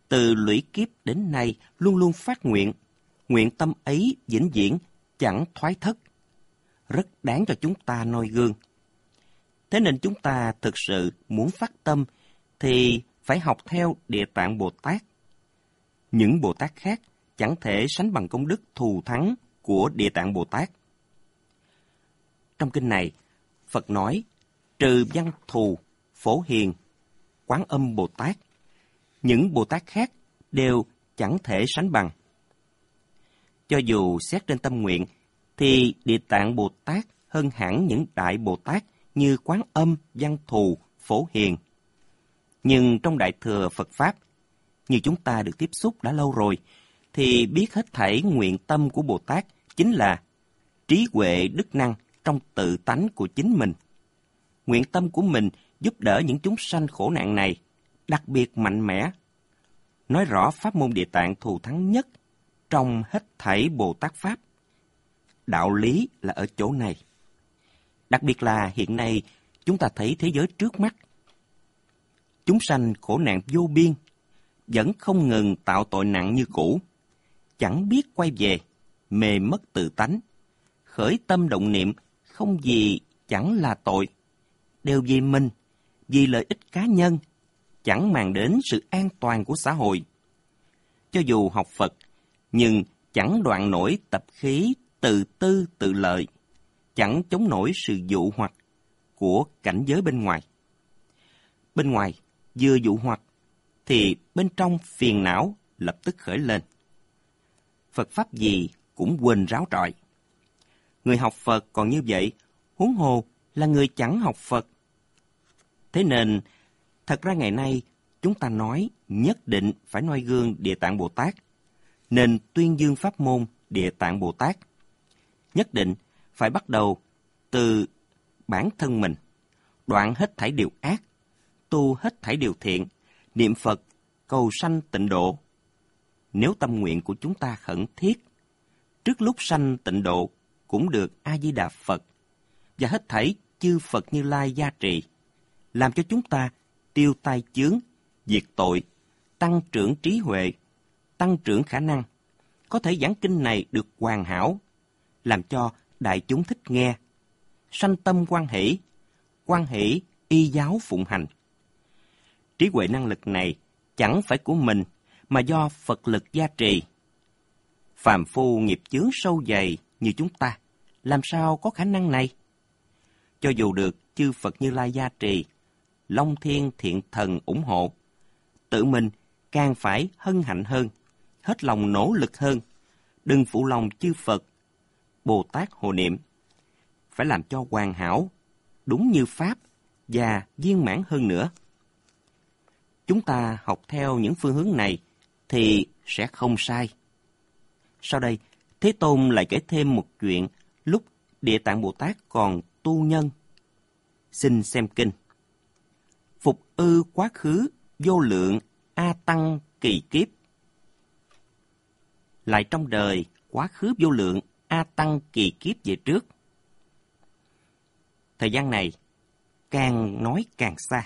từ lũy kiếp đến nay luôn luôn phát nguyện, nguyện tâm ấy vĩnh viễn chẳng thoái thất. Rất đáng cho chúng ta noi gương. Thế nên chúng ta thực sự muốn phát tâm thì phải học theo Địa Tạng Bồ Tát. Những Bồ Tát khác chẳng thể sánh bằng công đức thù thắng của Địa Tạng Bồ Tát. Trong kinh này, Phật nói, trừ Văn Thù, Phổ Hiền, Quán Âm Bồ Tát, những Bồ Tát khác đều chẳng thể sánh bằng. Cho dù xét trên tâm nguyện, thì Địa Tạng Bồ Tát hơn hẳn những Đại Bồ Tát như Quán Âm, Văn Thù, Phổ Hiền. Nhưng trong Đại Thừa Phật Pháp, như chúng ta được tiếp xúc đã lâu rồi, thì biết hết thảy nguyện tâm của Bồ Tát chính là trí huệ đức năng trong tự tánh của chính mình. Nguyện tâm của mình giúp đỡ những chúng sanh khổ nạn này, đặc biệt mạnh mẽ. Nói rõ pháp môn Địa Tạng thù thắng nhất trong hết thảy Bồ Tát Pháp. Đạo lý là ở chỗ này. Đặc biệt là hiện nay chúng ta thấy thế giới trước mắt. Chúng sanh khổ nạn vô biên, vẫn không ngừng tạo tội nặng như cũ, chẳng biết quay về, mê mất tự tánh, khởi tâm động niệm không gì chẳng là tội, đều vì mình, vì lợi ích cá nhân, chẳng màng đến sự an toàn của xã hội. Cho dù học Phật, nhưng chẳng đoạn nổi tập khí tự tư tự lợi, chẳng chống nổi sự dụ hoặc của cảnh giới bên ngoài. Bên ngoài vừa dụ hoặc, thì bên trong phiền não lập tức khởi lên. Phật Pháp gì cũng quên ráo trọi. Người học Phật còn như vậy, huống hồ là người chẳng học Phật. Thế nên, thật ra ngày nay, chúng ta nói nhất định phải noi gương Địa Tạng Bồ Tát, nên tuyên dương pháp môn Địa Tạng Bồ Tát. Nhất định phải bắt đầu từ bản thân mình, đoạn hết thảy điều ác, tu hết thảy điều thiện, niệm Phật, cầu sanh tịnh độ. Nếu tâm nguyện của chúng ta khẩn thiết, trước lúc sanh tịnh độ cũng được A-di-đà Phật và hết thảy chư Phật Như Lai gia trì, làm cho chúng ta tiêu tai chướng, diệt tội, tăng trưởng trí huệ, tăng trưởng khả năng, có thể giảng kinh này được hoàn hảo, làm cho đại chúng thích nghe, sanh tâm hoan hỷ y giáo phụng hành. Trí huệ năng lực này chẳng phải của mình, mà do Phật lực gia trì. Phàm phu nghiệp chướng sâu dày như chúng ta, làm sao có khả năng này? Cho dù được chư Phật Như Lai gia trì, Long Thiên Thiện Thần ủng hộ, tự mình càng phải hân hạnh hơn, hết lòng nỗ lực hơn, đừng phụ lòng chư Phật, Bồ Tát hộ niệm. Phải làm cho hoàn hảo, đúng như Pháp và viên mãn hơn nữa. Chúng ta học theo những phương hướng này thì sẽ không sai. Sau đây, Thế Tôn lại kể thêm một chuyện lúc Địa Tạng Bồ Tát còn tu nhân. Xin xem kinh. Phục ư quá khứ vô lượng A Tăng kỳ kiếp. Lại trong đời quá khứ vô lượng A Tăng kỳ kiếp về trước. Thời gian này càng nói càng xa.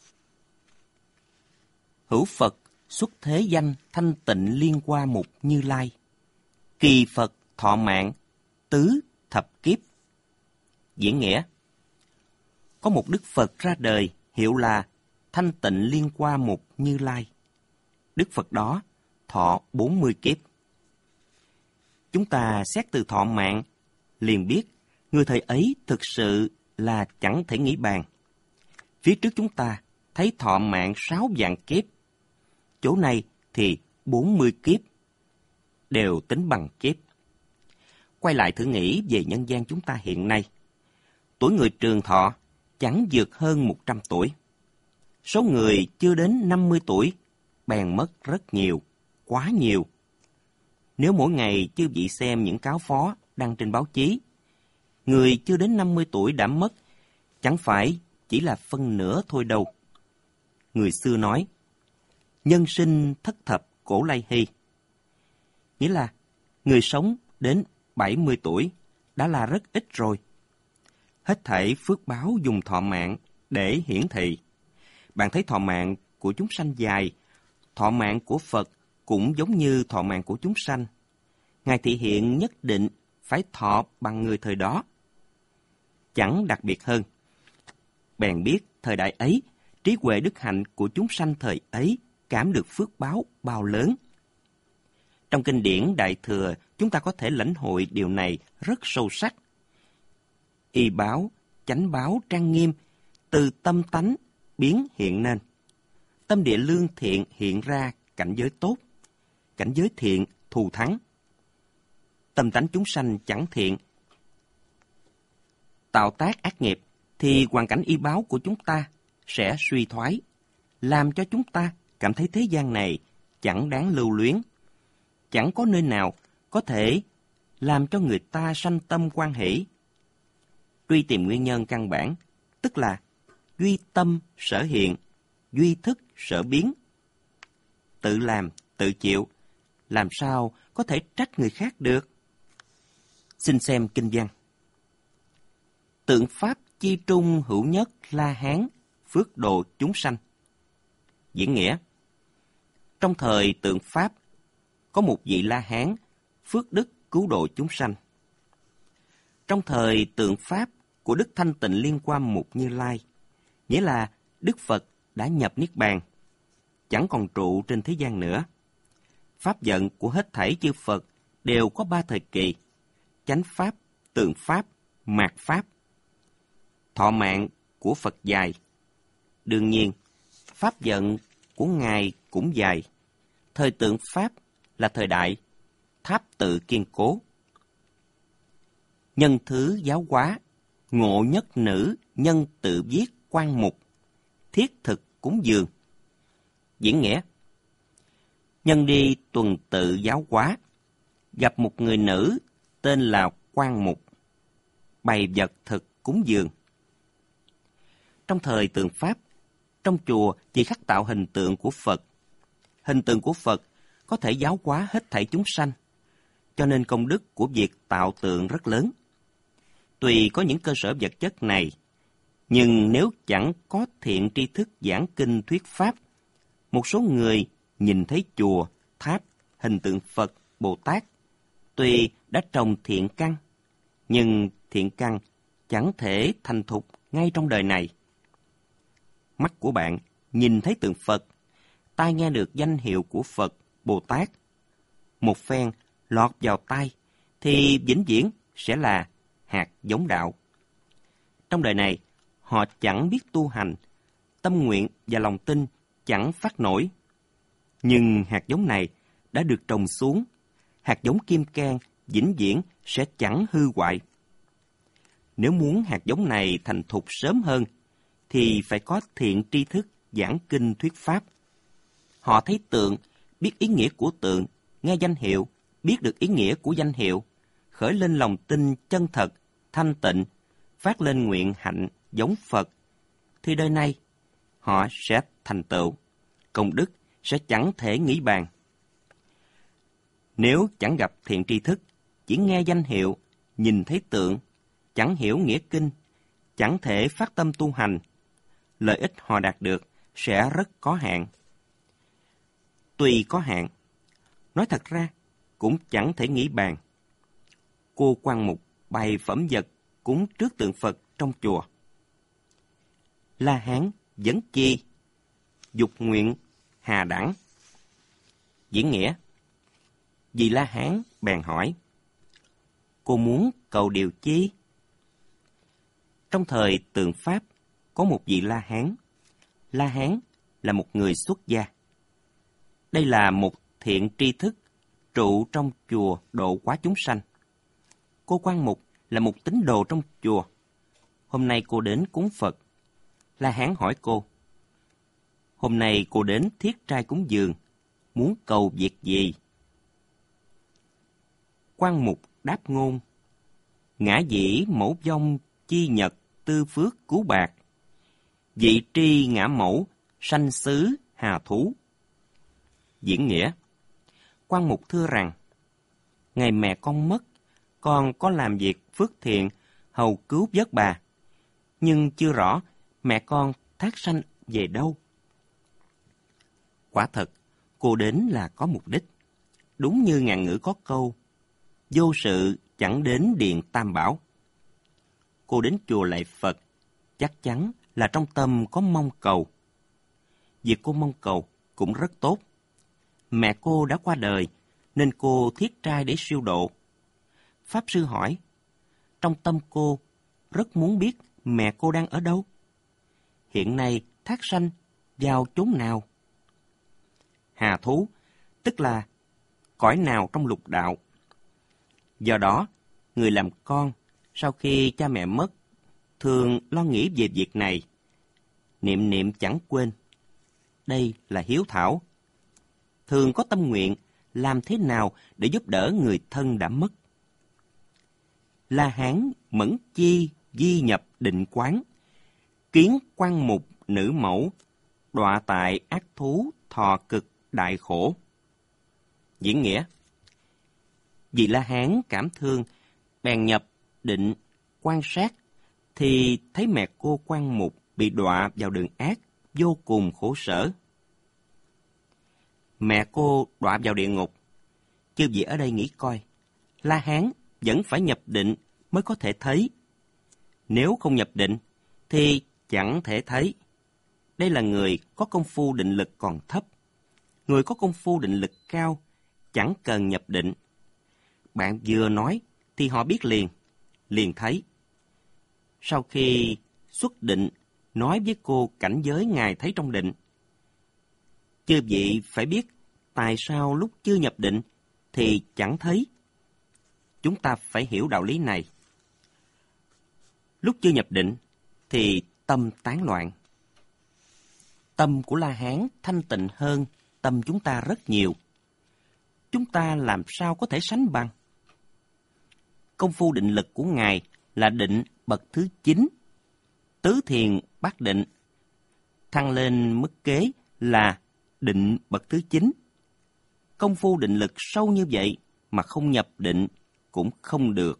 Hữu Phật xuất thế danh thanh tịnh liên hoa mục Như Lai. Kỳ Phật thọ mạng tứ thập kiếp. Diễn nghĩa: có một Đức Phật ra đời hiệu là thanh tịnh liên hoa mục Như Lai. Đức Phật đó thọ 40 kiếp. Chúng ta xét từ thọ mạng liền biết người thời ấy thực sự là chẳng thể nghĩ bàn. Phía trước chúng ta thấy thọ mạng 6 vạn kiếp. Chỗ này thì 40 kiếp, đều tính bằng kiếp. Quay lại thử nghĩ về nhân gian chúng ta hiện nay. Tuổi người trường thọ chẳng vượt hơn 100 tuổi. Số người chưa đến 50 tuổi bèn mất rất nhiều, quá nhiều. Nếu mỗi ngày chư vị xem những cáo phó đăng trên báo chí, người chưa đến 50 tuổi đã mất, chẳng phải chỉ là phân nửa thôi đâu. Người xưa nói, nhân sinh thất thập cổ lai hy. Nghĩa là, người sống đến 70 tuổi đã là rất ít rồi. Hết thảy phước báo dùng thọ mạng để hiển thị. Bạn thấy thọ mạng của chúng sanh dài, thọ mạng của Phật cũng giống như thọ mạng của chúng sanh. Ngài thị hiện nhất định phải thọ bằng người thời đó. Chẳng đặc biệt hơn. Bèn biết thời đại ấy, trí huệ đức hạnh của chúng sanh thời ấy cảm được phước báo bao lớn. Trong kinh điển Đại Thừa, chúng ta có thể lãnh hội điều này rất sâu sắc. Y báo, chánh báo trang nghiêm, từ tâm tánh biến hiện nên. Tâm địa lương thiện hiện ra cảnh giới tốt, cảnh giới thiện thù thắng. Tâm tánh chúng sanh chẳng thiện, tạo tác ác nghiệp, thì hoàn cảnh y báo của chúng ta sẽ suy thoái, làm cho chúng ta cảm thấy thế gian này chẳng đáng lưu luyến, chẳng có nơi nào có thể làm cho người ta sanh tâm hoan hỷ. Truy tìm nguyên nhân căn bản, tức là duy tâm sở hiện, duy thức sở biến. Tự làm, tự chịu, làm sao có thể trách người khác được? Xin xem kinh văn. Tượng pháp chi trung hữu nhất La Hán, phước độ chúng sanh. Diễn nghĩa. Trong thời tượng pháp, có một vị La Hán, phước đức cứu độ chúng sanh. Trong thời tượng pháp của Đức Thanh Tịnh Liên Quan Mục Như Lai, nghĩa là Đức Phật đã nhập Niết Bàn, chẳng còn trụ trên thế gian nữa. Pháp vận của hết thảy chư Phật đều có 3 thời kỳ: chánh pháp, tượng pháp, mạt pháp. Thọ mạng của Phật dài. Đương nhiên, pháp vận của Ngài cũng dài. Thời tượng pháp là thời đại tháp tự kiên cố. Nhân thứ giáo hóa, ngộ nhất nữ, nhân tự viết quan mục, thiết thực cúng dường. Diễn nghĩa. Nhân đi tuần tự giáo hóa, gặp một người nữ tên là Quan Mục, bày vật thực cúng dường. Trong thời tượng pháp, trong chùa chỉ khắc tạo hình tượng của Phật. Hình tượng của Phật có thể giáo hóa hết thảy chúng sanh, cho nên công đức của việc tạo tượng rất lớn. Tuy có những cơ sở vật chất này, nhưng nếu chẳng có thiện tri thức giảng kinh thuyết pháp, một số người nhìn thấy chùa, tháp, hình tượng Phật, Bồ Tát, tuy đã trồng thiện căn, nhưng thiện căn chẳng thể thành thục ngay trong đời này. Mắt của bạn nhìn thấy tượng Phật, tai nghe được danh hiệu của Phật, Bồ Tát, một phen lọt vào tai, thì vĩnh viễn sẽ là hạt giống đạo. Trong đời này, họ chẳng biết tu hành, tâm nguyện và lòng tin chẳng phát nổi. Nhưng hạt giống này đã được trồng xuống, hạt giống kim cang vĩnh viễn sẽ chẳng hư hoại. Nếu muốn hạt giống này thành thục sớm hơn, thì phải có thiện tri thức giảng kinh thuyết pháp. Họ thấy tượng, biết ý nghĩa của tượng, nghe danh hiệu, biết được ý nghĩa của danh hiệu, khởi lên lòng tin chân thật, thanh tịnh, phát lên nguyện hạnh giống Phật, thì đời này họ sẽ thành tựu, công đức sẽ chẳng thể nghĩ bàn. Nếu chẳng gặp thiện tri thức, chỉ nghe danh hiệu, nhìn thấy tượng, chẳng hiểu nghĩa kinh, chẳng thể phát tâm tu hành, lợi ích họ đạt được sẽ rất có hạn. Tuy có hạn, nói thật ra cũng chẳng thể nghĩ bàn. Cô Quan Mục bày phẩm vật cúng trước tượng Phật trong chùa. La Hán vấn chi, dục nguyện hà đẳng. Diễn nghĩa. Vị La Hán bèn hỏi: cô muốn cầu điều chi? Trong thời tượng pháp, có một vị La Hán. La Hán là một người xuất gia. Đây là một thiện tri thức trụ trong chùa độ hóa chúng sanh. Cô Quan Mục là một tín đồ trong chùa. Hôm nay cô đến cúng Phật. La Hán hỏi cô: hôm nay cô đến thiết trai cúng dường, muốn cầu việc gì? Quan Mục đáp ngôn: ngã dĩ mẫu vong chi nhật tư phước cứu bạc, vị tri ngã mẫu sanh xứ hà thú. Diễn nghĩa. Quan Mục thưa rằng: ngày mẹ con mất, con có làm việc phước thiện hầu cứu vớt bà, nhưng chưa rõ mẹ con thác sanh về đâu. Quả thật, Cô đến là có mục đích. Đúng như ngạn ngữ có câu, vô sự chẳng đến điện Tam Bảo. Cô đến chùa lạy Phật, chắc chắn là trong tâm có mong cầu. Việc cô mong cầu cũng rất tốt. Mẹ cô đã qua đời, nên cô thiết trai để siêu độ. Pháp sư hỏi, trong tâm cô rất muốn biết mẹ cô đang ở đâu. Hiện nay thác sanh vào chốn nào? Hà thú, tức là cõi nào trong lục đạo. Do đó, người làm con sau khi cha mẹ mất thường lo nghĩ về việc này. Niệm niệm chẳng quên. Đây là hiếu thảo. Thường có tâm nguyện làm thế nào để giúp đỡ người thân đã mất. La Hán Mẫn Chi di nhập định quán, kiến quan mục nữ mẫu, đọa tại ác thú thọ cực đại khổ. Diễn nghĩa: vì La Hán cảm thương, bèn nhập định quan sát, thì thấy mẹ cô quan mục bị đọa vào đường ác, vô cùng khổ sở. Mẹ cô đọa vào địa ngục. Chư vị ở đây nghĩ coi, La Hán vẫn phải nhập định mới có thể thấy. Nếu không nhập định, thì chẳng thể thấy. Đây là người có công phu định lực còn thấp. Người có công phu định lực cao, chẳng cần nhập định. Bạn vừa nói, thì họ biết liền thấy. Sau khi xuất định, nói với cô cảnh giới Ngài thấy trong định. Chư vị phải biết, tại sao lúc chưa nhập định, thì chẳng thấy. Chúng ta phải hiểu đạo lý này. Lúc chưa nhập định, thì tâm tán loạn. Tâm của La Hán thanh tịnh hơn tâm chúng ta rất nhiều. Chúng ta làm sao có thể sánh bằng? Công phu định lực của Ngài là định bậc thứ 9, tứ thiền bát định. Thăng lên mức kế là định bậc thứ 9. Công phu định lực sâu như vậy mà không nhập định cũng không được.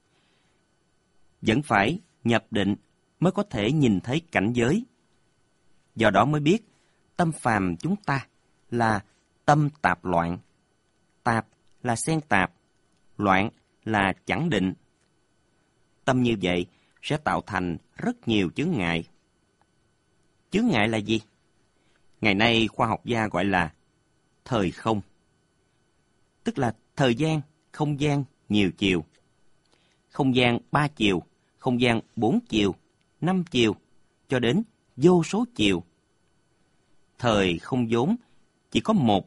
Vẫn phải nhập định mới có thể nhìn thấy cảnh giới. Do đó mới biết tâm phàm chúng ta là tâm tạp loạn. Tạp là xen tạp, loạn là chẳng định. Tâm như vậy sẽ tạo thành rất nhiều chướng ngại. Chướng ngại là gì? Ngày nay khoa học gia gọi là thời không. Tức là thời gian, không gian nhiều chiều. Không gian 3 chiều, không gian 4 chiều, 5 chiều, cho đến vô số chiều. Thời không vốn chỉ có một.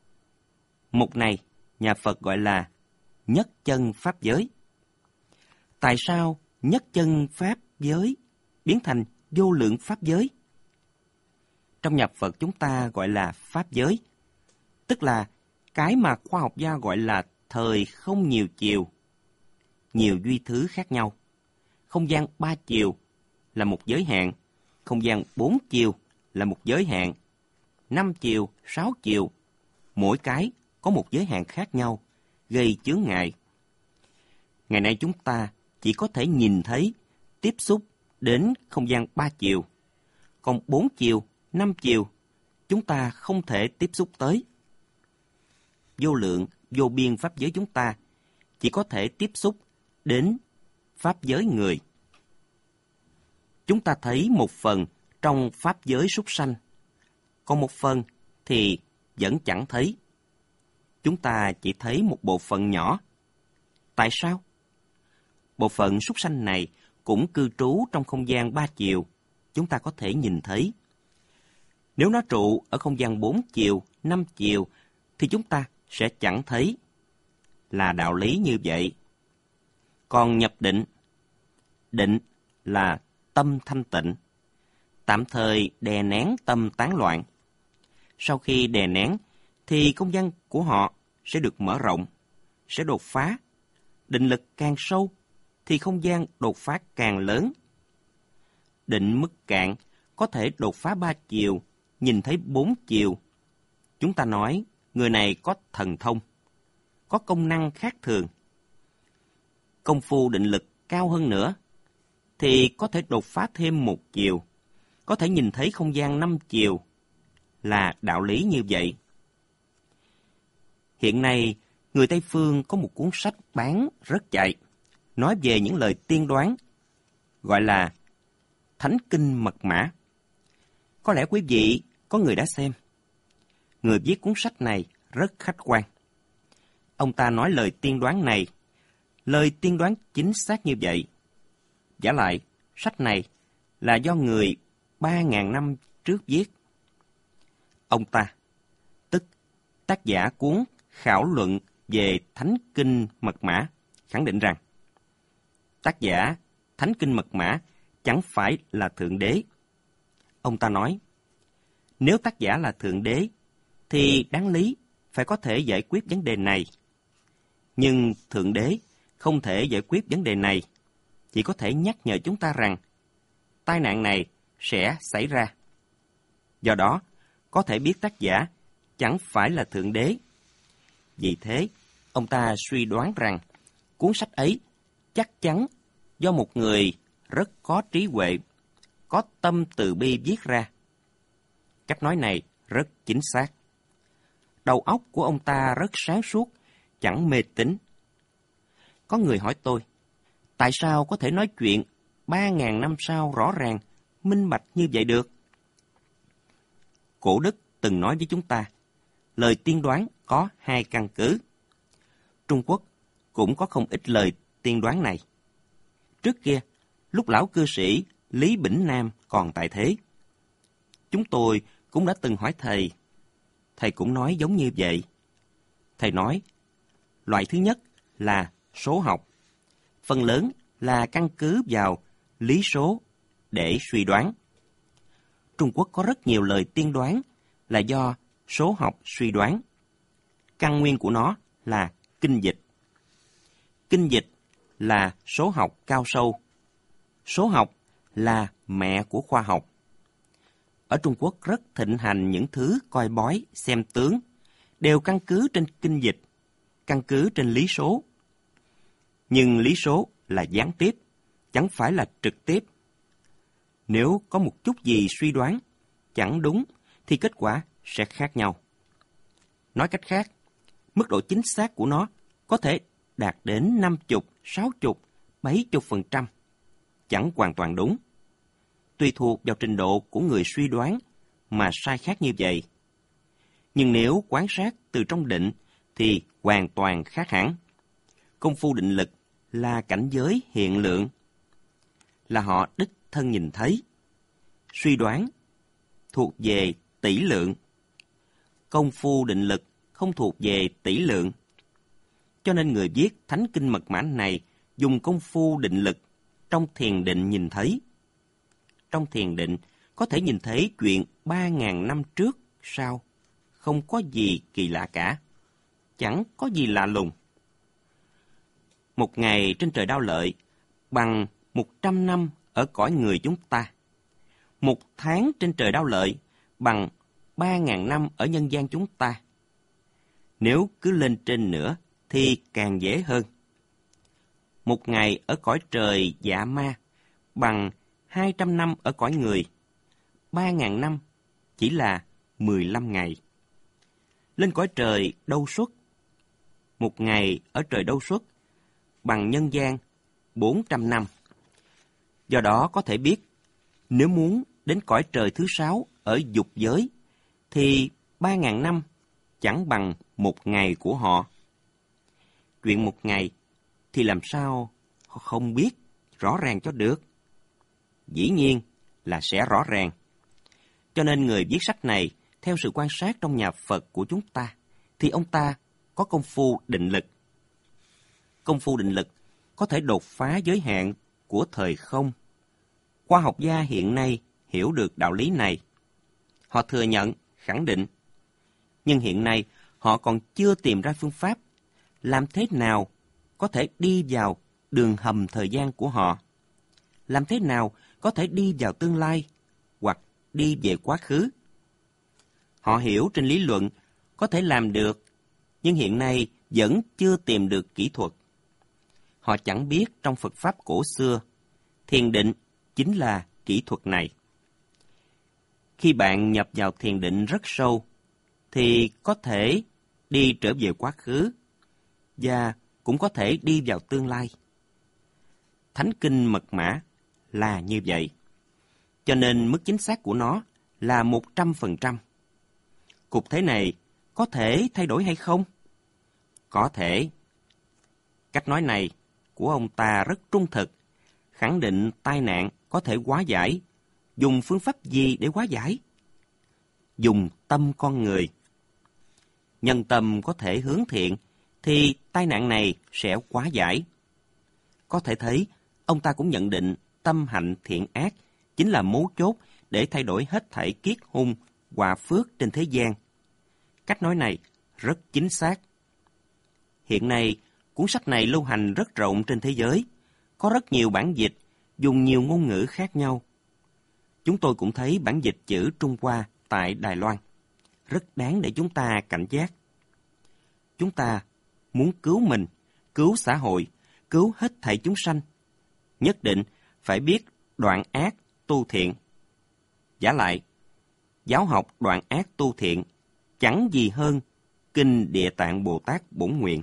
Một này, nhà Phật gọi là nhất chân pháp giới. Tại sao nhất chân pháp giới biến thành vô lượng pháp giới? Trong nhà Phật chúng ta gọi là pháp giới, tức là cái mà khoa học gia gọi là thời không nhiều chiều, nhiều duy thứ khác nhau. Không gian 3 chiều là một giới hạn, không gian 4 chiều là một giới hạn, 5 chiều, 6 chiều, mỗi cái có một giới hạn khác nhau, gây chướng ngại. Ngày nay chúng ta chỉ có thể nhìn thấy, tiếp xúc đến không gian 3 chiều, còn 4 chiều, 5 chiều, chúng ta không thể tiếp xúc tới. Vô lượng, vô biên pháp giới chúng ta chỉ có thể tiếp xúc đến pháp giới người. Chúng ta thấy một phần trong pháp giới súc sanh, còn một phần thì vẫn chẳng thấy. Chúng ta chỉ thấy một bộ phận nhỏ. Tại sao? Bộ phận súc sanh này cũng cư trú trong không gian 3 chiều, chúng ta có thể nhìn thấy. Nếu nó trụ ở không gian 4 chiều, 5 chiều, thì chúng ta sẽ chẳng thấy. Là đạo lý như vậy. Còn nhập định, định là tâm thanh tịnh, tạm thời đè nén tâm tán loạn. Sau khi đè nén, thì không gian của họ sẽ được mở rộng, sẽ đột phá. Định lực càng sâu, thì không gian đột phá càng lớn. Định mức cạn có thể đột phá 3 chiều, nhìn thấy 4 chiều. Chúng ta nói người này có thần thông, có công năng khác thường. Công phu định lực cao hơn nữa, thì có thể đột phá thêm 1 chiều, có thể nhìn thấy không gian 5 chiều. Là đạo lý như vậy. Hiện nay, người Tây Phương có một cuốn sách bán rất chạy, nói về những lời tiên đoán, gọi là Thánh Kinh Mật Mã. Có lẽ quý vị có người đã xem. Người viết cuốn sách này rất khách quan. Ông ta nói lời tiên đoán này, lời tiên đoán chính xác như vậy. Vả lại, sách này là do người 3.000 năm trước viết. Ông ta, tức tác giả cuốn Khảo luận về Thánh Kinh Mật Mã, khẳng định rằng tác giả Thánh Kinh Mật Mã chẳng phải là Thượng Đế. Ông ta nói, nếu tác giả là Thượng Đế, thì đáng lý phải có thể giải quyết vấn đề này. Nhưng Thượng Đế không thể giải quyết vấn đề này, chỉ có thể nhắc nhở chúng ta rằng tai nạn này sẽ xảy ra. Do đó, có thể biết tác giả chẳng phải là Thượng Đế. Vì thế, ông ta suy đoán rằng cuốn sách ấy chắc chắn do một người rất có trí huệ, có tâm từ bi viết ra. Cách nói này rất chính xác. Đầu óc của ông ta rất sáng suốt, chẳng mê tín. Có người hỏi tôi, tại sao có thể nói chuyện 3.000 năm sau rõ ràng, minh bạch như vậy được? Cổ Đức từng nói với chúng ta, lời tiên đoán có 2 căn cứ. Trung Quốc cũng có không ít lời tiên đoán này. Trước kia, lúc lão cư sĩ Lý Bỉnh Nam còn tại thế, chúng tôi cũng đã từng hỏi thầy. Thầy cũng nói giống như vậy. Thầy nói, loại thứ nhất là số học. Phần lớn là căn cứ vào lý số để suy đoán. Trung Quốc có rất nhiều lời tiên đoán là do số học suy đoán. Căn nguyên của nó là kinh dịch. Kinh dịch là số học cao sâu. Số học là mẹ của khoa học. Ở Trung Quốc rất thịnh hành những thứ coi bói, xem tướng, đều căn cứ trên kinh dịch, căn cứ trên lý số. Nhưng lý số là gián tiếp, chẳng phải là trực tiếp. Nếu có một chút gì suy đoán chẳng đúng, thì kết quả sẽ khác nhau. Nói cách khác, mức độ chính xác của nó có thể đạt đến 50, 60, 70%, chẳng hoàn toàn đúng. Tùy thuộc vào trình độ của người suy đoán mà sai khác như vậy. Nhưng nếu quan sát từ trong định thì hoàn toàn khác hẳn. Công phu định lực là cảnh giới hiện lượng, là họ đích thân nhìn thấy. Suy đoán thuộc về tỷ lượng. Công phu định lực không thuộc về tỷ lượng. Cho nên người viết Thánh Kinh Mật Mã này dùng công phu định lực trong thiền định nhìn thấy. Trong thiền định có thể nhìn thấy chuyện 3.000 năm trước, sau. Không có gì kỳ lạ cả. Chẳng có gì lạ lùng. Một ngày trên trời Đao Lợi bằng 100 năm ở cõi người chúng ta. Một tháng trên trời Đao Lợi bằng 3.000 năm ở nhân gian chúng ta. Nếu cứ lên trên nữa thì càng dễ hơn. Một ngày ở cõi trời Dạ Ma bằng 200 năm ở cõi người. 3.000 năm chỉ là 15 ngày. Lên cõi trời Đâu Xuất, một ngày ở trời Đâu Xuất bằng nhân gian 400 năm. Do đó có thể biết, nếu muốn đến cõi trời thứ 6 ở dục giới, thì 3.000 năm chẳng bằng một ngày của họ. Chuyện một ngày thì làm sao họ không biết rõ ràng cho được? Dĩ nhiên là sẽ rõ ràng. Cho nên người viết sách này, theo sự quan sát trong nhà Phật của chúng ta, thì ông ta có công phu định lực. Công phu định lực có thể đột phá giới hạn của thời không. Khoa học gia hiện nay hiểu được đạo lý này. Họ thừa nhận, khẳng định. Nhưng hiện nay họ còn chưa tìm ra phương pháp làm thế nào có thể đi vào đường hầm thời gian của họ. Làm thế nào có thể đi vào tương lai hoặc đi về quá khứ. Họ hiểu trên lý luận có thể làm được, nhưng hiện nay vẫn chưa tìm được kỹ thuật. Họ chẳng biết trong Phật Pháp cổ xưa, thiền định chính là kỹ thuật này. Khi bạn nhập vào thiền định rất sâu, thì có thể đi trở về quá khứ và cũng có thể đi vào tương lai. Thánh kinh Mật Mã là như vậy, cho nên mức chính xác của nó là 100%. Cục thế này có thể thay đổi hay không? Có thể. Cách nói này của ông ta rất trung thực, khẳng định tai nạn có thể hóa giải. Dùng phương pháp gì để hóa giải? Dùng tâm con người. Nhân tâm có thể hướng thiện, thì tai nạn này sẽ hóa giải. Có thể thấy, ông ta cũng nhận định tâm hạnh thiện ác chính là mấu chốt để thay đổi hết thảy kiết hung, họa phước trên thế gian. Cách nói này rất chính xác. Hiện nay, cuốn sách này lưu hành rất rộng trên thế giới, có rất nhiều bản dịch, dùng nhiều ngôn ngữ khác nhau. Chúng tôi cũng thấy bản dịch chữ Trung Hoa tại Đài Loan. Rất đáng để chúng ta cảnh giác. Chúng ta muốn cứu mình, cứu xã hội, cứu hết thảy chúng sanh, nhất định phải biết đoạn ác tu thiện. Vả lại, giáo học đoạn ác tu thiện chẳng gì hơn Kinh Địa Tạng Bồ Tát Bổn Nguyện.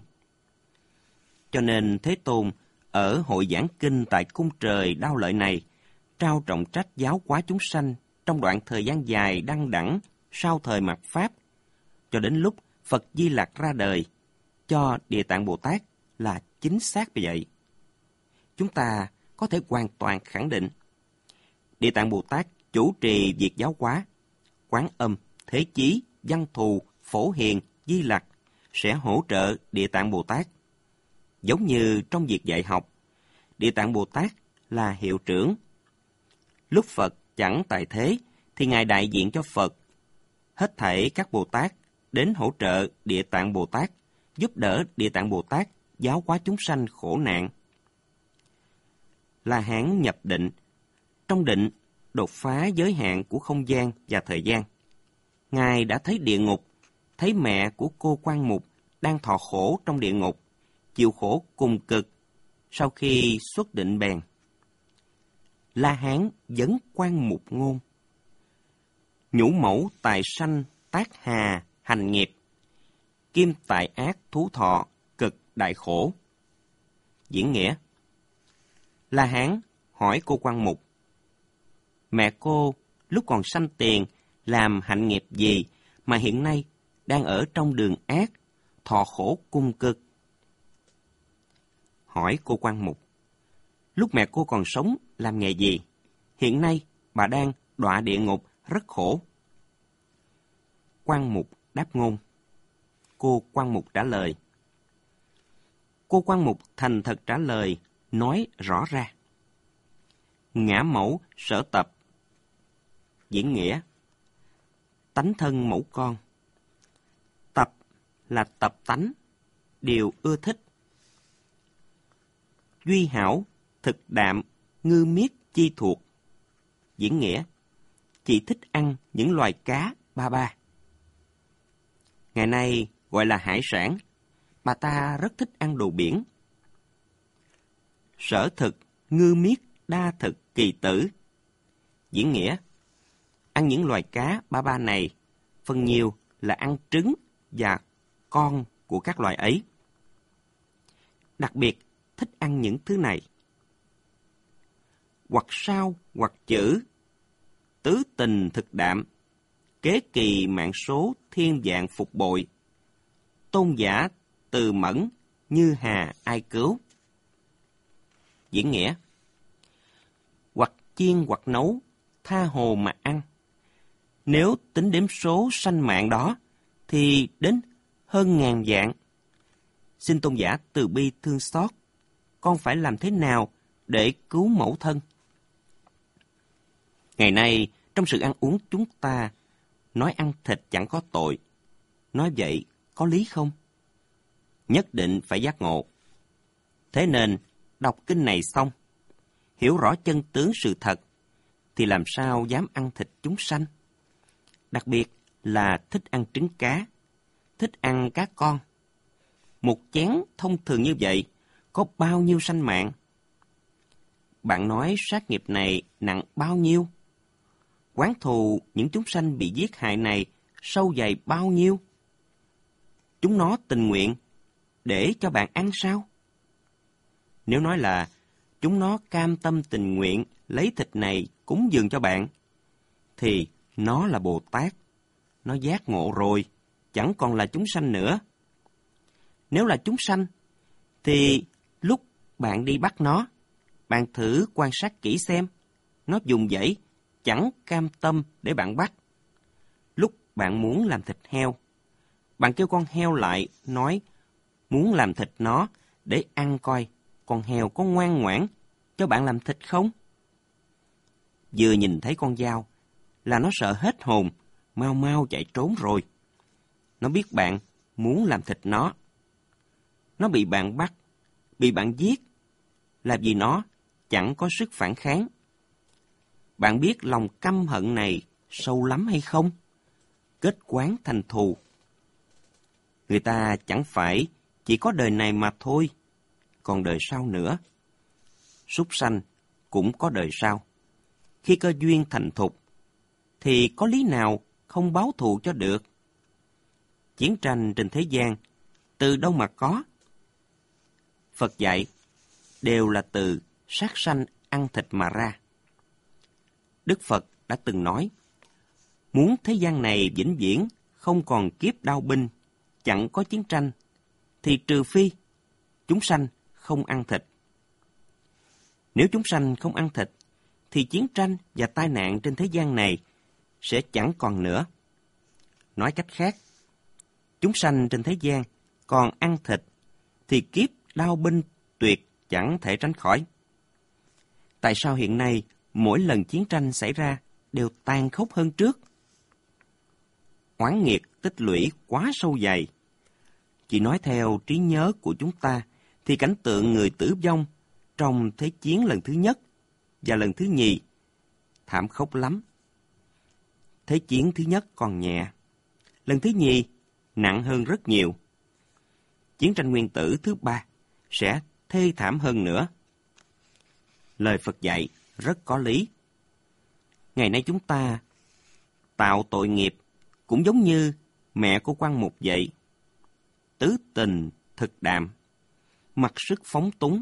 Cho nên Thế Tôn ở hội giảng kinh tại cung trời Đao Lợi này trao trọng trách giáo hóa chúng sanh trong đoạn thời gian dài đăng đẳng sau thời mạt Pháp, cho đến lúc Phật Di Lặc ra đời, cho Địa Tạng Bồ Tát là chính xác như vậy. Chúng ta có thể hoàn toàn khẳng định Địa Tạng Bồ Tát chủ trì việc giáo hóa, Quán Âm, Thế Chí, Văn Thù, Phổ Hiền, Di Lặc sẽ hỗ trợ Địa Tạng Bồ Tát. Giống như trong việc dạy học, Địa Tạng Bồ Tát là hiệu trưởng. Lúc Phật chẳng tại thế, thì Ngài đại diện cho Phật. Hết thảy các Bồ Tát đến hỗ trợ Địa Tạng Bồ Tát, giúp đỡ Địa Tạng Bồ Tát giáo hóa chúng sanh khổ nạn. La Hán nhập định, trong định đột phá giới hạn của không gian và thời gian. Ngài đã thấy địa ngục, thấy mẹ của cô Quan Mục đang thọ khổ trong địa ngục, chịu khổ cùng cực. Sau khi xuất định bèn, La Hán vấn Quan Mục ngôn: nhũ mẫu tài sanh tác hà hành nghiệp, kim tại ác thú thọ cực đại khổ. Diễn nghĩa: La Hán hỏi cô Quan Mục: mẹ cô lúc còn sanh tiền làm hạnh nghiệp gì mà hiện nay đang ở trong đường ác, thọ khổ cung cực? Hỏi cô Quan Mục: lúc mẹ cô còn sống làm nghề gì? Hiện nay bà đang đọa địa ngục rất khổ. Quan Mục đáp ngôn. Cô Quan Mục trả lời. Cô Quan Mục thành thật trả lời, nói rõ ra. Ngã mẫu sở tập. Diễn nghĩa: tánh thân mẫu con. Tập là tập tánh, điều ưa thích. Duy hảo, thực đạm, ngư miết chi thuộc. Diễn nghĩa: chị thích ăn những loài cá ba ba. Ngày nay gọi là hải sản, bà ta rất thích ăn đồ biển. Sở thực, ngư miết, đa thực, kỳ tử. Diễn nghĩa: ăn những loài cá ba ba này, phần nhiều là ăn trứng và con của các loài ấy. Đặc biệt thích ăn những thứ này. Hoặc sao, hoặc chữ, tứ tình thực đạm, kế kỳ mạng số thiên vạn phục bội, tôn giả từ mẫn, như hà ai cứu. Diễn nghĩa: hoặc chiên hoặc nấu, tha hồ mà ăn. Nếu tính đếm số sanh mạng đó, thì đến hơn 1000 vạn. Xin tôn giả từ bi thương xót, con phải làm thế nào để cứu mẫu thân? Ngày nay, trong sự ăn uống chúng ta, nói ăn thịt chẳng có tội. Nói vậy, có lý không? Nhất định phải giác ngộ. Thế nên, đọc kinh này xong, hiểu rõ chân tướng sự thật, thì làm sao dám ăn thịt chúng sanh? Đặc biệt là thích ăn trứng cá, thích ăn cá con. Một chén thông thường như vậy, có bao nhiêu sanh mạng? Bạn nói sát nghiệp này nặng bao nhiêu? Oán thù những chúng sanh bị giết hại này sâu dày bao nhiêu? chúng nó tình nguyện để cho bạn ăn sao? Nếu nói là chúng nó cam tâm tình nguyện lấy thịt này cúng dường cho bạn, thì nó là Bồ Tát. Nó giác ngộ rồi, chẳng còn là chúng sanh nữa. Nếu là chúng sanh, thì lúc bạn đi bắt nó, bạn thử quan sát kỹ xem, nó dùng dãy chẳng cam tâm để bạn bắt. Lúc bạn muốn làm thịt heo, bạn kêu con heo lại nói muốn làm thịt nó để ăn coi con heo có ngoan ngoãn cho bạn làm thịt không? Vừa nhìn thấy con dao là nó sợ hết hồn, mau mau chạy trốn rồi. Nó biết bạn muốn làm thịt nó. Nó bị bạn bắt, bị bạn giết, là vì nó chẳng có sức phản kháng. Bạn biết lòng căm hận này sâu lắm hay không? Kết quán thành thù. Người ta chẳng phải chỉ có đời này mà thôi, còn đời sau nữa. Súc sanh cũng có đời sau. Khi cơ duyên thành thục, thì có lý nào không báo thù cho được? Chiến tranh trên thế gian, từ đâu mà có? Phật dạy, đều là từ sát sanh ăn thịt mà ra. Đức Phật đã từng nói, muốn thế gian này vĩnh viễn không còn kiếp đao binh, chẳng có chiến tranh, thì trừ phi chúng sanh không ăn thịt. Nếu chúng sanh không ăn thịt, thì chiến tranh và tai nạn trên thế gian này sẽ chẳng còn nữa. Nói cách khác, chúng sanh trên thế gian còn ăn thịt, thì kiếp đao binh tuyệt chẳng thể tránh khỏi. Tại sao hiện nay mỗi lần chiến tranh xảy ra đều tàn khốc hơn trước? Oán nghiệt tích lũy quá sâu dày. Chỉ nói theo trí nhớ của chúng ta, thì cảnh tượng người tử vong trong Thế chiến lần thứ nhất và lần thứ nhì thảm khốc lắm. Thế chiến thứ nhất còn nhẹ, lần thứ nhì nặng hơn rất nhiều. Chiến tranh nguyên tử thứ ba sẽ thê thảm hơn nữa. Lời Phật dạy rất có lý. Ngày nay chúng ta tạo tội nghiệp cũng giống như mẹ của Quan Mục vậy. Tứ tình thực đạm, mặc sức phóng túng.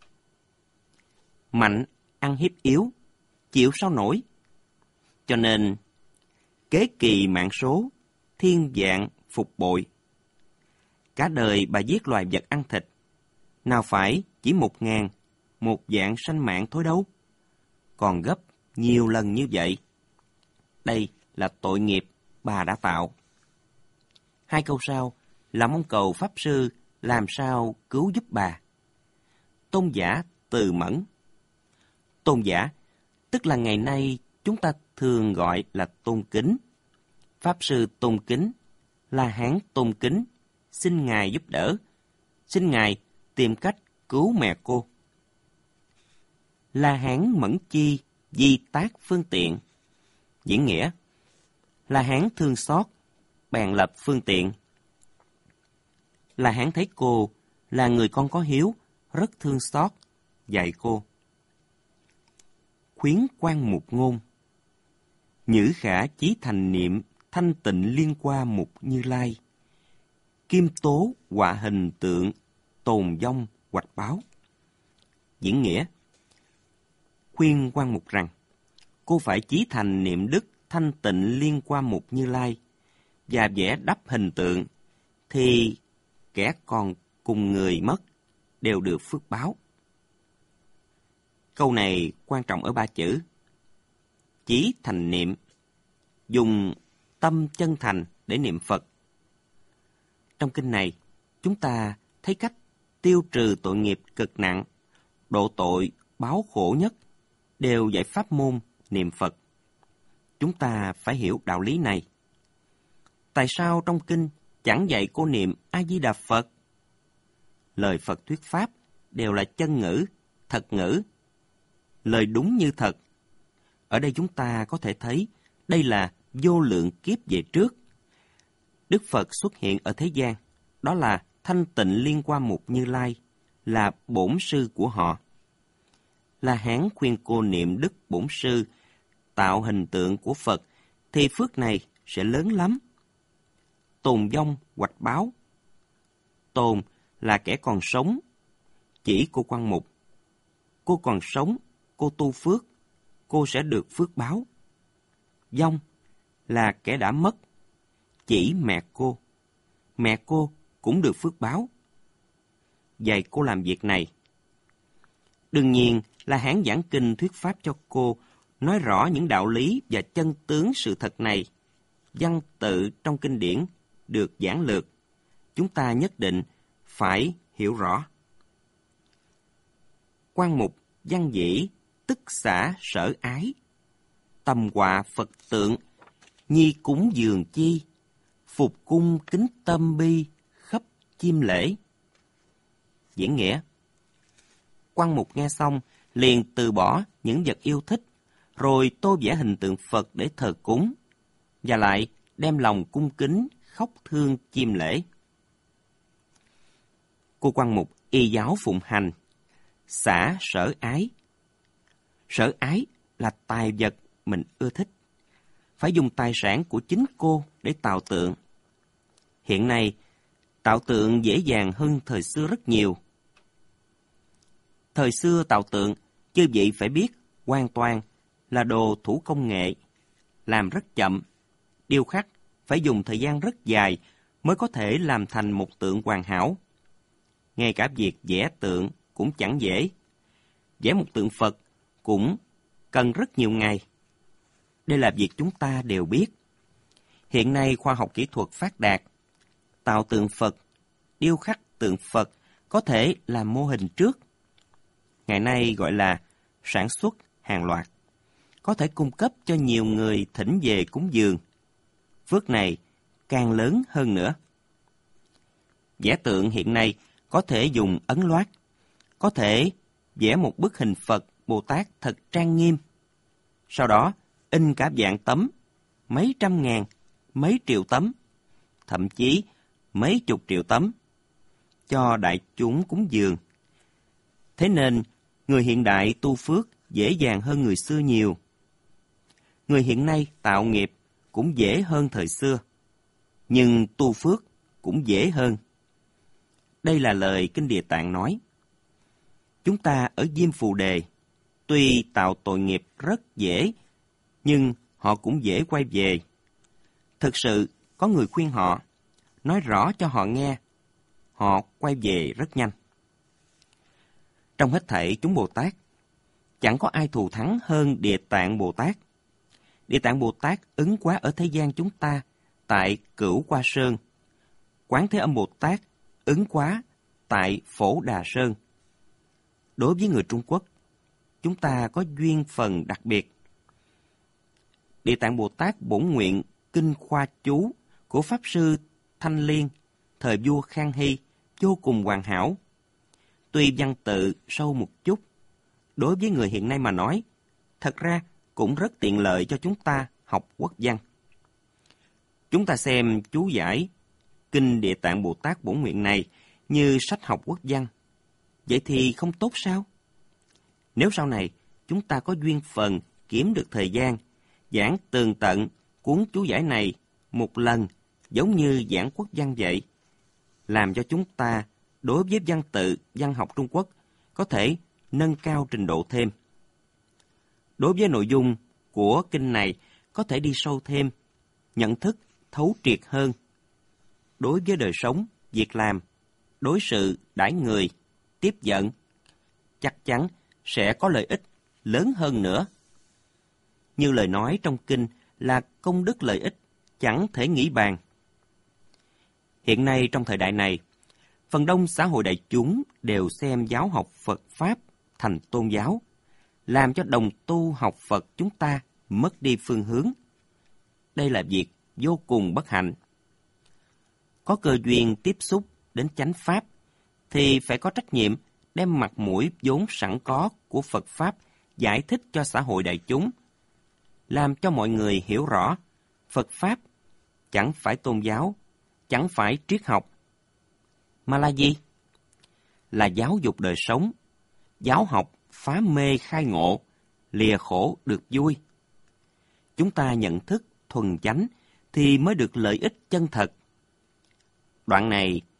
Mạnh ăn hiếp yếu, chịu sao nổi. Cho nên, kế kỳ mạng số, thiên vạn phục bội. Cả đời bà giết loài vật ăn thịt, nào phải chỉ 1.000, 1.000 sanh mạng thôi đâu. Còn gấp nhiều lần như vậy. Đây là tội nghiệp bà đã tạo. 2 câu sau là mong cầu Pháp Sư làm sao cứu giúp bà. Tôn giả Từ Mẫn. Tôn giả, tức là ngày nay chúng ta thường gọi là tôn kính. Pháp Sư tôn kính, La Hán tôn kính, xin Ngài giúp đỡ, xin Ngài tìm cách cứu mẹ cô. La Hán mẫn chi, di tác phương tiện. Diễn nghĩa, La Hán thương xót, bèn lập phương tiện. La Hán thấy cô là người con có hiếu, rất thương xót, dạy cô. Khuyến Quan Mục ngôn. Nhữ khả chí thành niệm, thanh tịnh liên qua mục Như Lai. Kim tố họa hình tượng, tồn vong hoạch báo. Diễn nghĩa, khuyên Quan Mục rằng, cô phải chí thành niệm đức thanh tịnh liên qua mục Như Lai, và vẽ đắp hình tượng, thì kẻ còn cùng người mất đều được phước báo. Câu này quan trọng ở 3 chữ. Chí thành niệm, dùng tâm chân thành để niệm Phật. Trong kinh này, chúng ta thấy cách tiêu trừ tội nghiệp cực nặng, độ tội báo khổ nhất, đều dạy pháp môn niệm Phật. Chúng ta phải hiểu đạo lý này. Tại sao trong kinh chẳng dạy cô niệm A-di-đà Phật? Lời Phật thuyết pháp đều là chân ngữ, thật ngữ, lời đúng như thật. Ở đây chúng ta có thể thấy đây là vô lượng kiếp về trước. Đức Phật xuất hiện ở thế gian, đó là thanh tịnh liên qua mục Như Lai, là bổn sư của họ. La Hán khuyên cô niệm đức bổn sư, tạo hình tượng của Phật, thì phước này sẽ lớn lắm. Tồn vong hoạch báo, Tồn là kẻ còn sống, chỉ cô Quan Mục. Cô còn sống, cô tu phước, cô sẽ được phước báo. Vong là kẻ đã mất, chỉ mẹ cô cũng được phước báo. Dạy cô làm việc này. Đương nhiên là hãng giảng kinh thuyết pháp cho cô, nói rõ những đạo lý và chân tướng sự thật này. Văn tự trong kinh điển được giảng lược, chúng ta nhất định phải hiểu rõ. Quan Mục văn dĩ, tức xả sở ái. Tầm quà Phật tượng, nhi cúng dường chi. Phục cung kính tâm bi, khắp chiêm lễ. Diễn nghĩa: Quan Mục nghe xong, liền từ bỏ những vật yêu thích, rồi tô vẽ hình tượng Phật để thờ cúng, và lại đem lòng cung kính, khóc thương chiêm lễ. Cô Quan Mục y giáo phụng hành, xả sở ái. Sở ái là tài vật mình ưa thích. Phải dùng tài sản của chính cô để tạo tượng. Hiện nay, tạo tượng dễ dàng hơn thời xưa rất nhiều. Thời xưa tạo tượng, chư vị phải biết, hoàn toàn là đồ thủ công nghệ, làm rất chậm. Điêu khắc phải dùng thời gian rất dài mới có thể làm thành một tượng hoàn hảo. Ngay cả việc vẽ tượng cũng chẳng dễ. Vẽ một tượng Phật cũng cần rất nhiều ngày. Đây là việc chúng ta đều biết. Hiện nay khoa học kỹ thuật phát đạt. Tạo tượng Phật, điêu khắc tượng Phật có thể làm mô hình trước. Ngày nay gọi là sản xuất hàng loạt. Có thể cung cấp cho nhiều người thỉnh về cúng dường. Phước này càng lớn hơn nữa. Vẽ tượng hiện nay có thể dùng ấn loát. Có thể vẽ một bức hình Phật, Bồ Tát thật trang nghiêm. Sau đó in cả vạn tấm, mấy trăm ngàn, mấy triệu tấm, thậm chí mấy chục triệu tấm, cho đại chúng cúng dường. Thế nên, người hiện đại tu phước dễ dàng hơn người xưa nhiều. Người hiện nay tạo nghiệp cũng dễ hơn thời xưa, nhưng tu phước cũng dễ hơn. Đây là lời Kinh Địa Tạng nói. Chúng ta ở Diêm Phù Đề, tuy tạo tội nghiệp rất dễ, nhưng họ cũng dễ quay về. Thực sự, có người khuyên họ, nói rõ cho họ nghe, họ quay về rất nhanh. Trong hết thảy chúng Bồ Tát, chẳng có ai thù thắng hơn Địa Tạng Bồ Tát. Địa Tạng Bồ Tát ứng hóa ở thế gian chúng ta, tại Cửu Qua Sơn. Quán Thế Âm Bồ Tát ứng hóa tại Phổ Đà Sơn. Đối với người Trung Quốc, chúng ta có duyên phần đặc biệt. Địa Tạng Bồ Tát bổn nguyện kinh khoa chú của Pháp Sư Thanh Liên, thời vua Khang Hy, vô cùng hoàn hảo. Tuy văn tự sâu một chút, đối với người hiện nay mà nói, thật ra cũng rất tiện lợi cho chúng ta học quốc văn. Chúng ta xem chú giải Kinh Địa Tạng Bồ Tát bổn nguyện này như sách học quốc văn. Vậy thì không tốt sao? Nếu sau này chúng ta có duyên phần kiếm được thời gian, giảng tường tận cuốn chú giải này một lần giống như giảng quốc văn vậy, làm cho chúng ta đối với văn tự, văn học Trung Quốc có thể nâng cao trình độ thêm. Đối với nội dung của kinh này có thể đi sâu thêm, nhận thức thấu triệt hơn. Đối với đời sống, việc làm, đối sự, đãi người, tiếp dẫn, chắc chắn sẽ có lợi ích lớn hơn nữa. Như lời nói trong kinh là công đức lợi ích chẳng thể nghĩ bàn. Hiện nay trong thời đại này, phần đông xã hội đại chúng đều xem giáo học Phật Pháp thành tôn giáo, làm cho đồng tu học Phật chúng ta mất đi phương hướng. Đây là việc vô cùng bất hạnh. Có cơ duyên tiếp xúc đến chánh Pháp, thì phải có trách nhiệm đem mặt mũi vốn sẵn có của Phật Pháp giải thích cho xã hội đại chúng, làm cho mọi người hiểu rõ Phật Pháp chẳng phải tôn giáo, chẳng phải triết học, mà là gì? Là giáo dục đời sống, giáo học phá mê khai ngộ, lìa khổ được vui. Chúng ta nhận thức thuần chánh thì mới được lợi ích chân thật. Đoạn này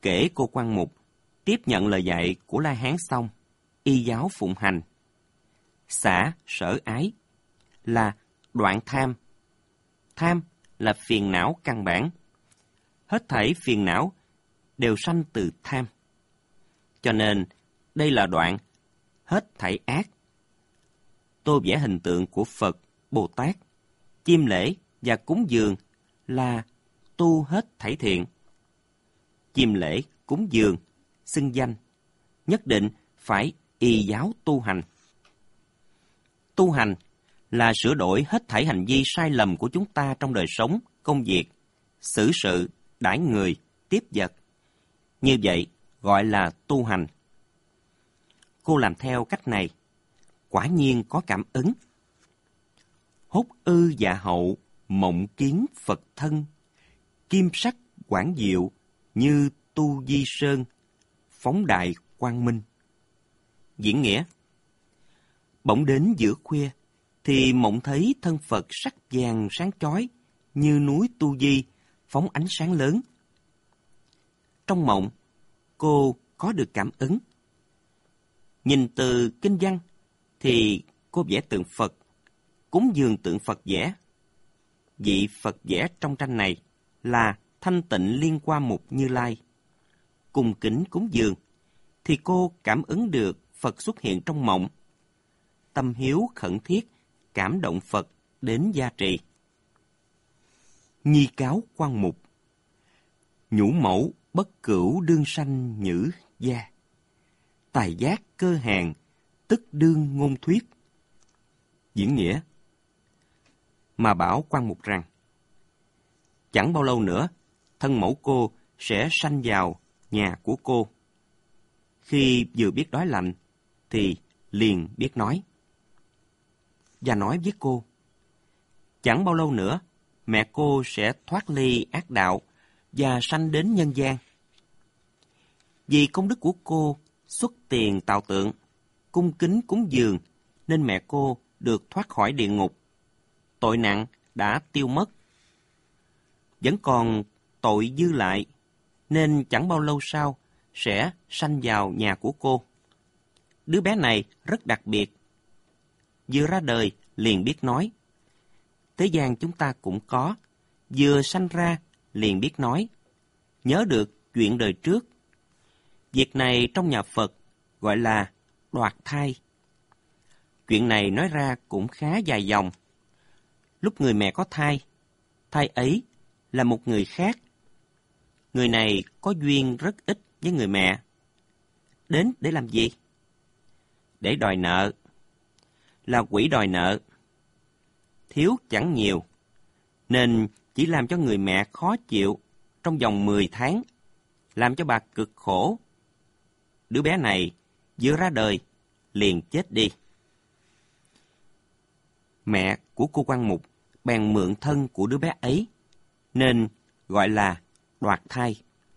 kể cô quan mục tiếp nhận lời dạy của La Hán xong, y giáo phụng hành. Xả sở ái là đoạn tham. Tham là phiền não căn bản. Hết thảy phiền não đều sanh từ tham. Cho nên, đây là đoạn hết thảy ác. Tô vẽ hình tượng của Phật, Bồ Tát, chiêm lễ và cúng dường là tu hết thảy thiện. Chiêm lễ, cúng dường, xưng danh, nhất định phải y giáo tu hành. Tu hành là sửa đổi hết thảy hành vi sai lầm của chúng ta trong đời sống, công việc, xử sự, đãi người, tiếp vật. Như vậy gọi là tu hành. Cô làm theo cách này, quả nhiên có cảm ứng. Hốt ư dạ hậu, mộng kiến Phật thân, kim sắc quảng diệu như tu di sơn, phóng đại quang minh. Diễn nghĩa: bỗng đến giữa khuya, thì mộng thấy thân Phật sắc vàng sáng chói như núi Tu Di, phóng ánh sáng lớn. Trong mộng, cô có được cảm ứng. Nhìn từ kinh văn, thì cô vẽ tượng Phật, cúng dường tượng Phật vẽ. Vị Phật vẽ trong tranh này là Thanh Tịnh Liên Hoa Mục Như Lai. Cung kính cúng dường, thì cô cảm ứng được Phật xuất hiện trong mộng. Tâm hiếu khẩn thiết, cảm động Phật đến gia trì. Nhi cáo quan mục, nhũ mẫu bất cửu đương sanh nhữ gia. Tài giác cơ hàng, tức đương ngôn thuyết. Diễn nghĩa: mà bảo quan mục rằng, chẳng bao lâu nữa, thân mẫu cô sẽ sanh vào nhà của cô. Khi vừa biết đói lạnh, thì liền biết nói. Và nói với cô, chẳng bao lâu nữa, mẹ cô sẽ thoát ly ác đạo và sanh đến nhân gian. Vì công đức của cô xuất tiền tạo tượng, cung kính cúng dường, nên mẹ cô được thoát khỏi địa ngục. Tội nặng đã tiêu mất. Vẫn còn tội dư lại, nên chẳng bao lâu sau sẽ sanh vào nhà của cô. Đứa bé này rất đặc biệt. Vừa ra đời liền biết nói. Thế gian chúng ta cũng có, vừa sanh ra liền biết nói, nhớ được chuyện đời trước. Việc này trong nhà Phật gọi là đoạt thai. Chuyện này nói ra cũng khá dài dòng. Lúc người mẹ có thai, thai ấy là một người khác. Người này có duyên rất ít với người mẹ. Đến để làm gì? Để đòi nợ. Là quỷ đòi nợ. Thiếu chẳng nhiều, nên chỉ làm cho người mẹ khó chịu trong vòng 10 tháng, làm cho bà cực khổ. Đứa bé này vừa ra đời liền chết đi. Mẹ của cô quan mục bèn mượn thân của đứa bé ấy, nên gọi là đoạt thai.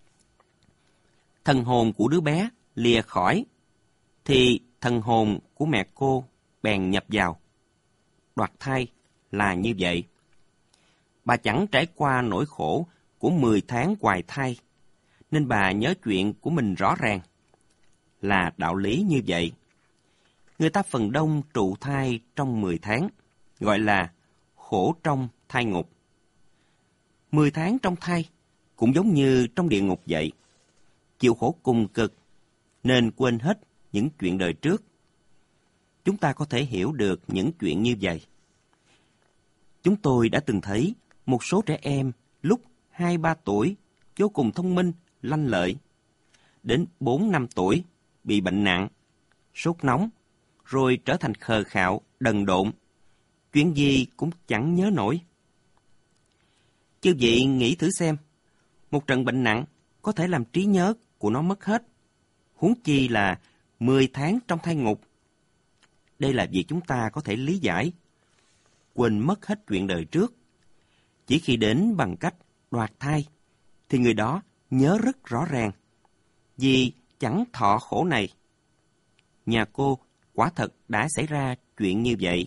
Thần hồn của đứa bé lìa khỏi, thì thần hồn của mẹ cô bèn nhập vào. Đoạt thai là như vậy. Bà chẳng trải qua nỗi khổ của 10 tháng hoài thai, nên bà nhớ chuyện của mình rõ ràng. Là đạo lý như vậy. Người ta phần đông trụ thai trong 10 tháng, gọi là khổ trong thai ngục. 10 tháng trong thai cũng giống như trong địa ngục vậy. Chịu khổ cùng cực, nên quên hết những chuyện đời trước. Chúng ta có thể hiểu được những chuyện như vậy. Chúng tôi đã từng thấy một số trẻ em lúc 2-3 tuổi vô cùng thông minh, lanh lợi. Đến 4-5 tuổi bị bệnh nặng, sốt nóng, rồi trở thành khờ khạo, đần độn. Chuyện gì cũng chẳng nhớ nổi. Chư vị nghĩ thử xem, một trận bệnh nặng có thể làm trí nhớ của nó mất hết. Huống chi là 10 tháng trong thai ngục. Đây là việc chúng ta có thể lý giải. Quên mất hết chuyện đời trước. Chỉ khi đến bằng cách đoạt thai, thì người đó nhớ rất rõ ràng. Vì chẳng thọ khổ này. Nhà cô quả thật đã xảy ra chuyện như vậy.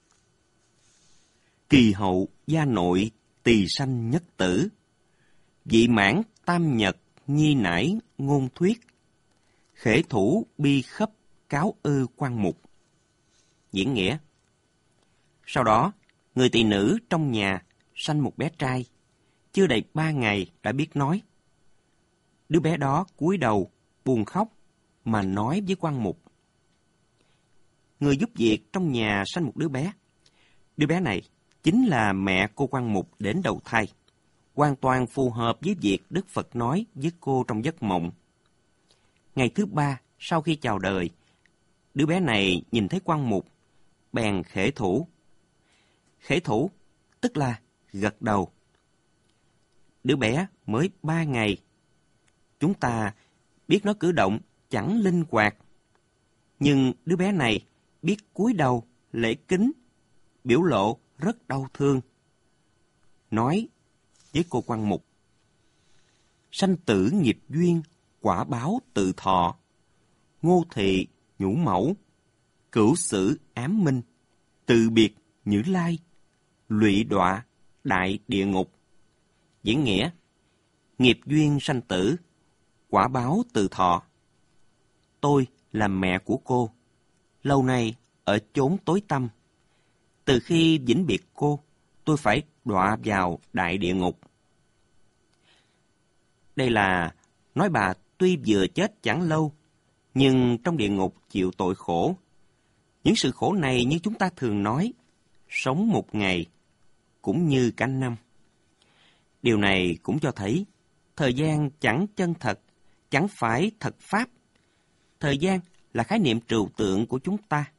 Kỳ hậu gia nội tỳ sanh nhất tử, vị mãn tam nhật nhi nải ngôn thuyết, khể thủ bi khấp cáo ư quan mục. Diễn nghĩa: sau đó, người tỳ nữ trong nhà sanh một bé trai, chưa đầy 3 ngày đã biết nói. Đứa bé đó cúi đầu, buồn khóc, mà nói với quan mục. Người giúp việc trong nhà sanh một đứa bé. Đứa bé này chính là mẹ cô quan mục đến đầu thai, hoàn toàn phù hợp với việc Đức Phật nói với cô trong giấc mộng. Ngày thứ 3 sau khi chào đời, đứa bé này nhìn thấy quan mục, bèn khể thủ. Khể thủ tức là gật đầu. Đứa bé mới 3 ngày. Chúng ta biết nó cử động chẳng linh hoạt, nhưng đứa bé này biết cúi đầu lễ kính, biểu lộ rất đau thương. Nói với cô quan mục: sanh tử nghiệp duyên, quả báo tự thọ, ngô thị nhũ mẫu, cửu sử ám minh, từ biệt Như Lai, lụy đọa đại địa ngục. Diễn nghĩa: nghiệp duyên sanh tử, quả báo tự thọ. Tôi là mẹ của cô, lâu nay ở chốn tối tăm. Từ khi vĩnh biệt cô, tôi phải đọa vào đại địa ngục. Đây là nói bà tuy vừa chết chẳng lâu, nhưng trong địa ngục chịu tội khổ. Những sự khổ này như chúng ta thường nói, sống một ngày cũng như cả năm. Điều này cũng cho thấy thời gian chẳng chân thật, chẳng phải thật pháp. Thời gian là khái niệm trừu tượng của chúng ta.